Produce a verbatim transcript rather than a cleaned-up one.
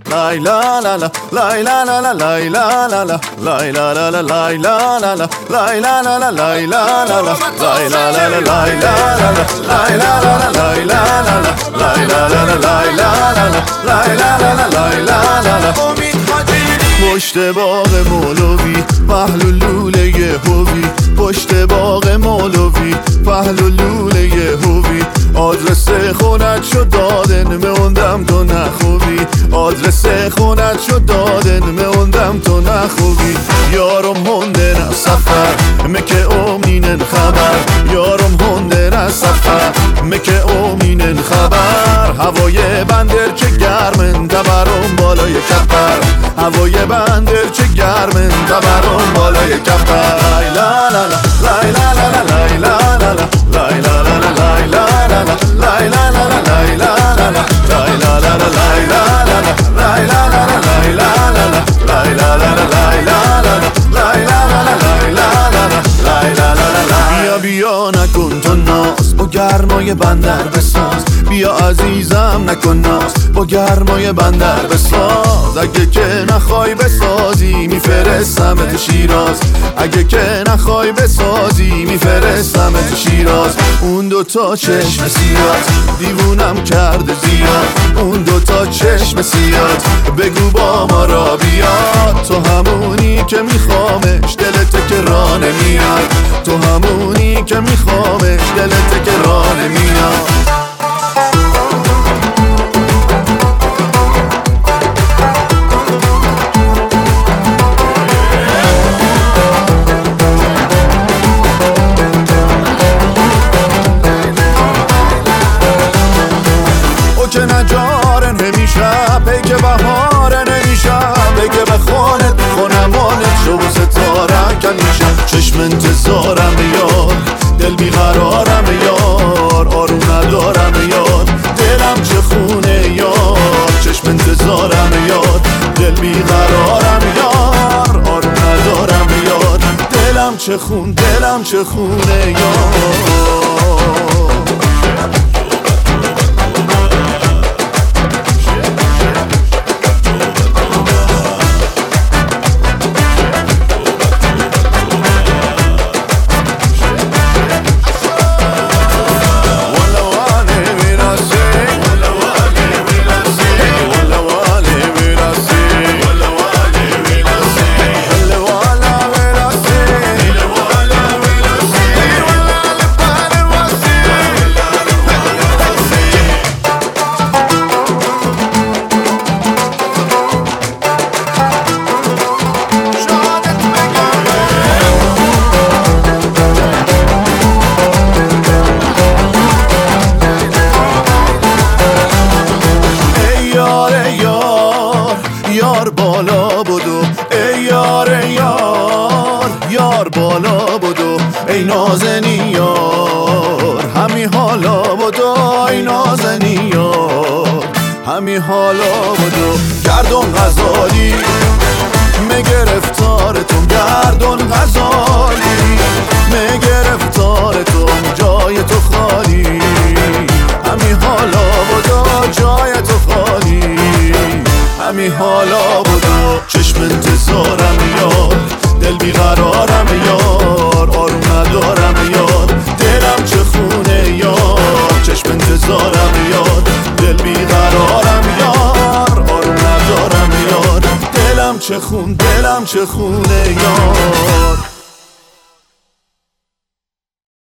lay la la la, lay la la la, lay la la la, lay la la la, lay la la la, lay la la la, lay la la la, lay la la la, lay la la la, lay la la la, lay la la la, lay la la la, lay la la la, lay la la la, lay la la la. پشت باغ مولوی پهلو لوله هوی، پشت باغ مولوی پهلو لوله هوی. آدرس خونت شد دادن موندم تو نخوبی، آدرس خونت شد دادن موندم تو نخوبی. یارم هندن سفر مکه امینن خبر، یارم هندن سفر مکه امینن خبر. هوای بندر چه گرمن تبرم بالای کپر، هوای بندر چه گرمن تبرم بالای کپر. لای لا لا لا، لای لا لا لا، لای لا لا لا، لای لا لا لا، لای لا لا لا، لای لا لا لا، لای لا لا لا، لای لا لا لا، لای لا لا لا، لای لا لا لا، لای لا لا لا، لای لا لا لا، لای لا لا لا، لای لا لا لا، لای لا لا لا، لای لا لا لا. بیا بیا نکن تو ناز با گرمای بندر بساز، بیا عزیزم نکن ناز با گرمای بندر بساز. اگه که نخوای بسازی میفرستمت شیراز، اگه که نخوای بسازی میفرستمت شیراز. اون دوتا چشم سیاد دیوونم کرده زیاد، اون دوتا چشم سیاد بگو با ما را بیاد. تو همونی که میخوامش دلت که راه نمیاد، تو همونی که میخوامش دلت که راه نمیاد. که نجاره نمیشه بگه بهاره نمیشه، بگه به خانت خونمانت شو ستاره کمیشه. چشم انتظارم یار دل بیقرارم یار، آروم ندارم یار دلم چه خونه یار. چشم انتظارم یار دل بیقرارم یار، آروم ندارم یار دلم چه خون دلم چه خونه یار. یار بالا بدو ای یار یار، یار بالا بدو ای نازنی یار. همی حالا بدو ای نازنی یار، همی حالا بدو. گردون غزالی مگرفتارتون، گردون غزالی مگرفتارتون جای تو خالی. همی حالا بدو جای تو خالی، همی حالا بدو. چشم انتظارم یار دل بیقرارم یار، آروم ندارم یار دلم چه خونه یار. چشم انتظارم یار دل بیقرارم یار، آروم ندارم یار دلم چه خون دلم چه خونه یار.